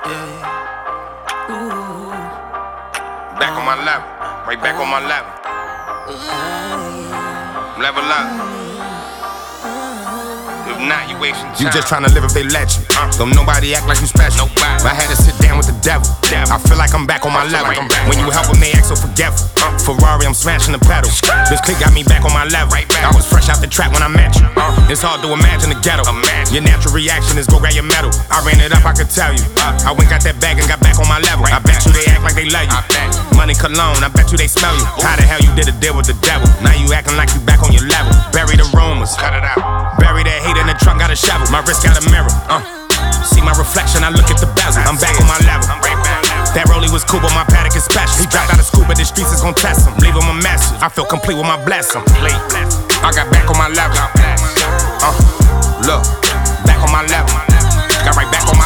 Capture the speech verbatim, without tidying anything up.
yeah. Ooh. Back on my level, right back on my level. Level up. If not, you wasting time. You just tryna live if they let you. Uh. Don't nobody act like you special. Nobody. I had to sit down with the devil. devil. I feel like I'm back on my level. Like back when you help them, they act so forgetful. Uh. Ferrari, I'm smashing the pedal. This click got me back on my level. Right back. I was fresh out the trap when I met you. Uh. It's hard to imagine the ghetto. Imagine. Your natural reaction is go grab your medal. I ran it up, I could tell you. Uh. I went got that bag and got back on my level. Right I bet back. you they act like they love you. Money cologne, I bet you they smell you. How the hell you did a deal with the devil? Now you acting like you back on your level. Bury the rumors. Cut it out. Bury that hate in the trunk, got a shovel. My wrist got a mirror. Uh. See my reflection, I look at the bezel. I'm back on my level. I'm right back. That rollie was cool, but my paddock is special. He dropped out of school, but the streets is gon' test him. Leave him a message. I feel complete with my blessing. I got back on my level. Uh. Look, back on my level. Got right back on my